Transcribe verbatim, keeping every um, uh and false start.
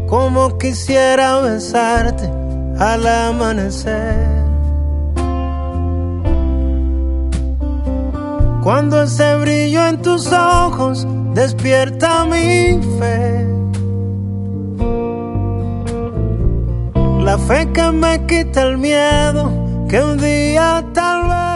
como quisiera besarte al amanecer. Cuando ese brillo en tus ojos despierta mi fe, la fe que me quita el miedo que un día tal vez